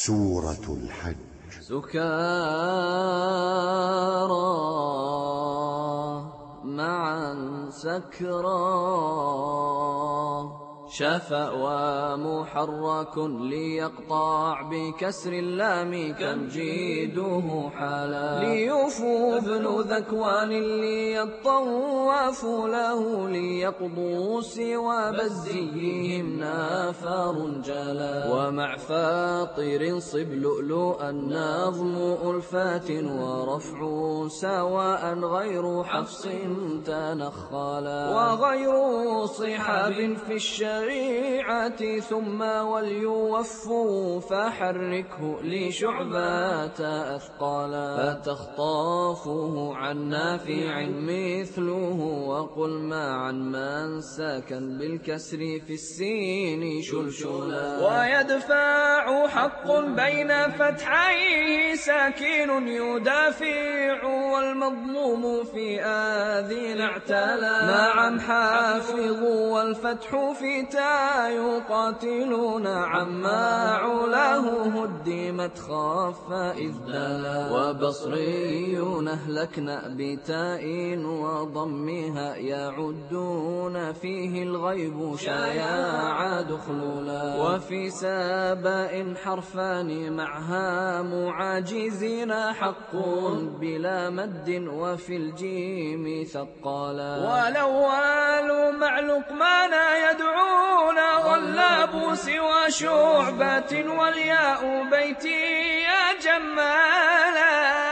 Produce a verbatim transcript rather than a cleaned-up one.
سورة الحج. سكارى معا سكرى شفأ ومحرك ليقطع بكسر اللام تمجيده حالا ليوفوا ابن ذكوان ليطوف له ليقضوا سوى بزيهم نافر جلا ومع فاطر صب لؤلؤا النظم ألفات ورفع سواء غير حفص تنخلا وغير صحاب في الشريعة ثم وليوفوا فحركه لشعبات أثقالا فتخطافه عن نافع مثله وقل ما عن من ساكن بالكسر في السين شلشلا ويدفع حق بين فتحيه ساكن يدافع والمظلوم في آذين اعتلا نعم حافظ والفتح في تا يقاتلون عما علاه هدمت خاف إذ دلا وبصريون أهلكنا بتاء وضمها يعدون فيه الغيب شياع دخلولا وفي ساباء حرفان معها معاجزين حق بلا مد وفي الجيم ثقالا والأول مع لقمان يدعون غلاب سوى شعبة والياء بيتي يا جمالا